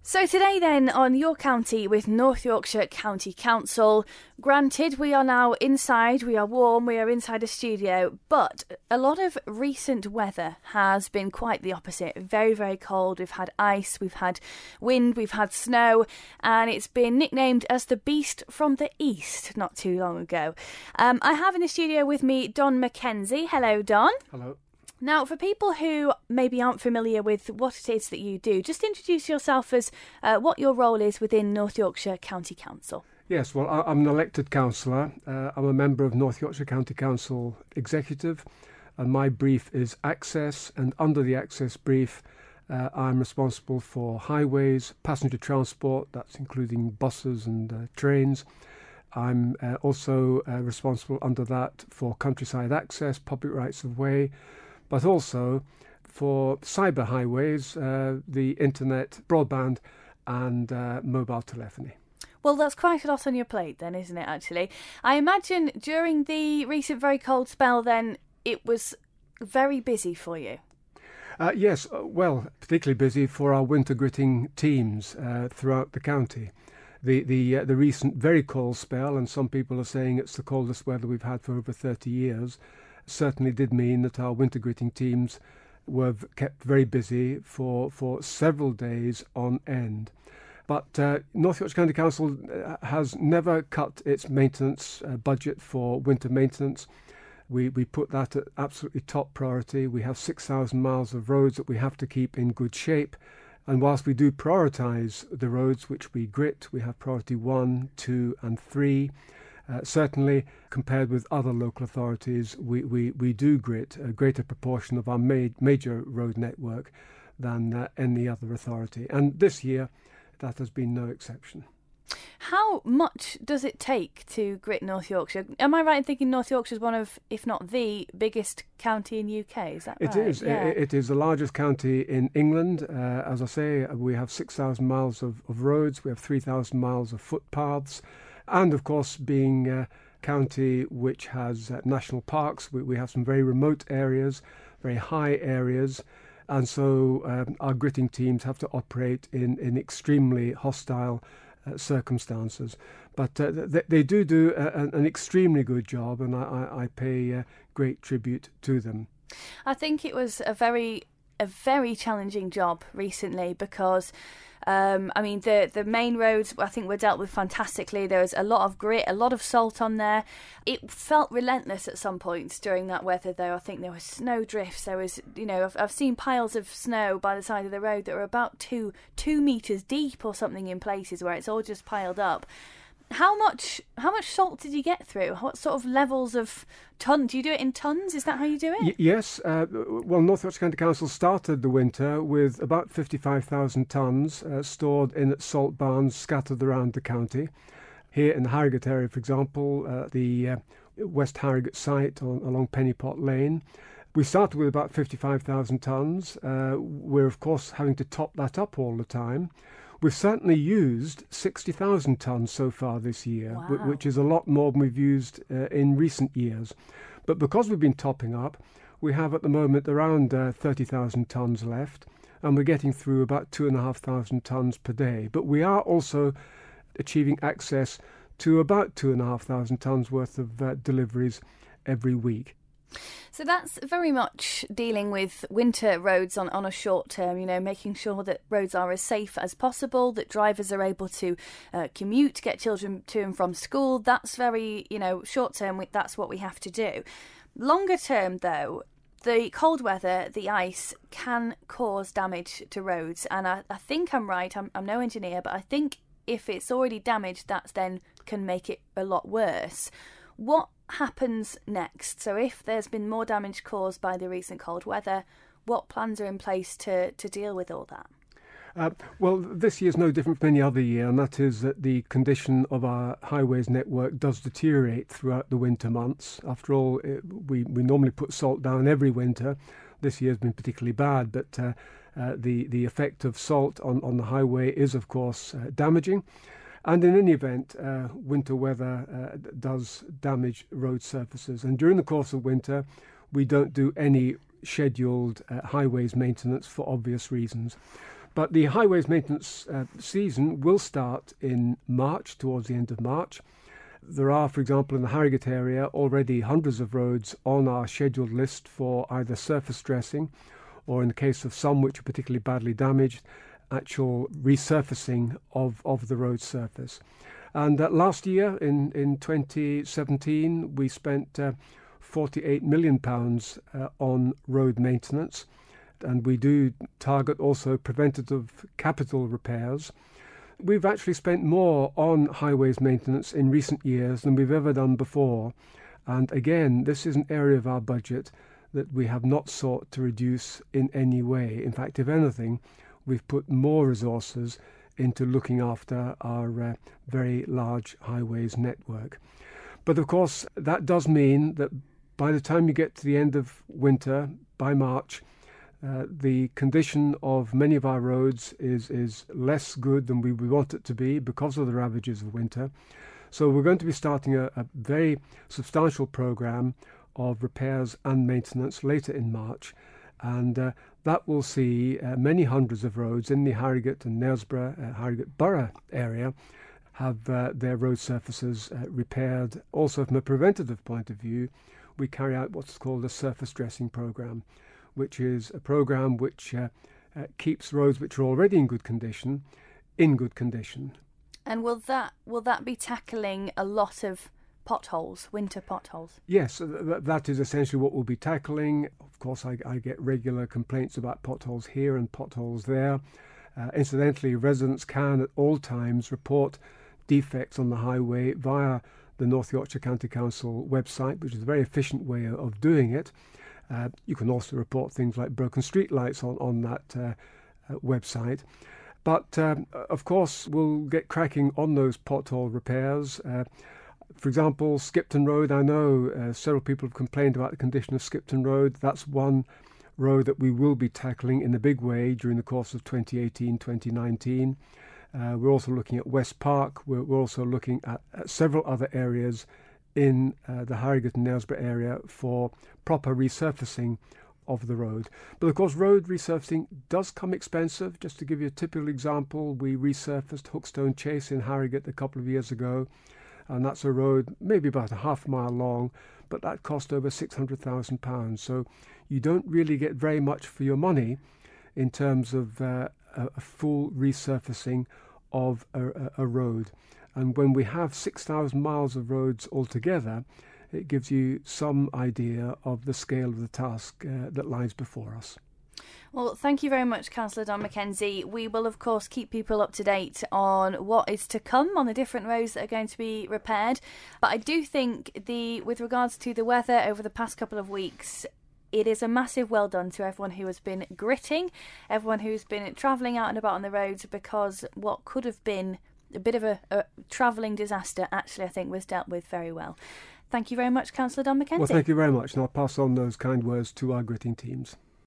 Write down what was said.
So today then on Your County with North Yorkshire County Council, granted we are now inside, we are warm, we are inside a studio, but a lot of recent weather has been quite the opposite. Very, very cold. We've had ice, we've had wind, we've had snow, and it's been nicknamed as the Beast from the East not too long ago. I have in the studio with me Don Mackenzie. Hello, Don. Hello. Now, for people who maybe aren't familiar with what it is that you do, just introduce yourself as what your role is within North Yorkshire County Council. Yes, well, I'm an elected councillor. I'm a member of North Yorkshire County Council Executive, and my brief is access, and under the access brief, I'm responsible for highways, passenger transport, that's including buses and trains. I'm also responsible under that for countryside access, public rights of way, but also for cyber highways, the internet, broadband and mobile telephony. Well, that's quite a lot on your plate then, isn't it, actually? I imagine during the recent very cold spell then, it was very busy for you. Yes, well, particularly busy for our winter gritting teams throughout the county. The recent very cold spell, and some people are saying it's the coldest weather we've had for over 30 years, certainly did mean that our winter gritting teams were kept very busy for several days on end. But North Yorkshire County Council has never cut its maintenance budget for winter maintenance. We put that at absolutely top priority. We have 6,000 miles of roads that we have to keep in good shape. And whilst we do prioritise the roads which we grit, we have priority 1, 2 and 3. Certainly, compared with other local authorities, we do grit a greater proportion of our major road network than any other authority. And this year, that has been no exception. How much does it take to grit North Yorkshire? Am I right in thinking North Yorkshire is one of, if not the biggest county in UK? Is that right? It is. Yeah. It is the largest county in England. As I say, we have 6,000 miles of roads. We have 3,000 miles of footpaths. And, of course, being a county which has national parks, we have some very remote areas, very high areas. And so our gritting teams have to operate in extremely hostile circumstances. But they do an extremely good job, and I pay great tribute to them. I think it was a very challenging job recently because the main roads I think were dealt with fantastically. There was a lot of grit, a lot of salt on there. It felt relentless at some points during that weather though. I think there were snow drifts. There was, I've seen piles of snow by the side of the road that were about 2 metres deep or something in places where it's all just piled up. How much salt did you get through? What sort of levels of tons? Do you do it in tons? Is that how you do it? Yes. Well, North Yorkshire County Council started the winter with about 55,000 tonnes stored in salt barns scattered around the county. Here in the Harrogate area, for example, the West Harrogate site along Pennypot Lane, we started with about 55,000 tonnes. We're, of course, having to top that up all the time. We've certainly used 60,000 tonnes so far this year, wow, which is a lot more than we've used in recent years. But because we've been topping up, we have at the moment around 30,000 tonnes left, and we're getting through about 2,500 tonnes per day. But we are also achieving access to about 2,500 tonnes worth of deliveries every week. So that's very much dealing with winter roads on a short term, making sure that roads are as safe as possible, that drivers are able to commute, get children to and from school. That's very, short term, that's what we have to do. Longer term, though, the cold weather, the ice, can cause damage to roads. And I think I'm right, I'm no engineer, but I think if it's already damaged, that then can make it a lot worse. What happens next? So if there's been more damage caused by the recent cold weather, what plans are in place to deal with all that? Well, this year's no different from any other year, and that is that the condition of our highways network does deteriorate throughout the winter months. After all, we normally put salt down every winter. This year's been particularly bad, but the effect of salt on the highway is, of course, damaging. And in any event, winter weather does damage road surfaces. And during the course of winter, we don't do any scheduled highways maintenance for obvious reasons. But the highways maintenance season will start in March, towards the end of March. There are, for example, in the Harrogate area, already hundreds of roads on our scheduled list for either surface dressing or, in the case of some which are particularly badly damaged, actual resurfacing of the road surface. And last year, in 2017, we spent £48 million on road maintenance. And we do target also preventative capital repairs. We've actually spent more on highways maintenance in recent years than we've ever done before. And again, this is an area of our budget that we have not sought to reduce in any way. In fact, if anything, we've put more resources into looking after our very large highways network. But of course, that does mean that by the time you get to the end of winter, by March, the condition of many of our roads is less good than we would want it to be because of the ravages of winter. So we're going to be starting a very substantial programme of repairs and maintenance later in March, and that will see many hundreds of roads in the Harrogate and Knaresborough, Harrogate Borough area have their road surfaces repaired. Also, from a preventative point of view, we carry out what's called a surface dressing programme, which is a programme which keeps roads which are already in good condition in good condition. And will that be tackling a lot of potholes, winter potholes? Yes, that is essentially what we'll be tackling. Of course, I get regular complaints about potholes here and potholes there. Incidentally, residents can at all times report defects on the highway via the North Yorkshire County Council website, which is a very efficient way of doing it. You can also report things like broken streetlights on that website. But, of course, we'll get cracking on those pothole repairs. For example, Skipton Road, I know several people have complained about the condition of Skipton Road. That's one road that we will be tackling in a big way during the course of 2018-2019. We're also looking at West Park. We're also looking at several other areas in the Harrogate and Knaresborough area for proper resurfacing of the road. But of course, road resurfacing does come expensive. Just to give you a typical example, we resurfaced Hookstone Chase in Harrogate a couple of years ago, and that's a road maybe about a half mile long, but that cost over £600,000. So you don't really get very much for your money in terms of a full resurfacing of a road. And when we have 6,000 miles of roads altogether, it gives you some idea of the scale of the task that lies before us. Well, thank you very much, Councillor Don McKenzie. We will, of course, keep people up to date on what is to come on the different roads that are going to be repaired. But I do think with regards to the weather over the past couple of weeks, it is a massive well done to everyone who has been gritting, everyone who's been travelling out and about on the roads, because what could have been a bit of a travelling disaster actually, I think, was dealt with very well. Thank you very much, Councillor Don McKenzie. Well, thank you very much, and I'll pass on those kind words to our gritting teams.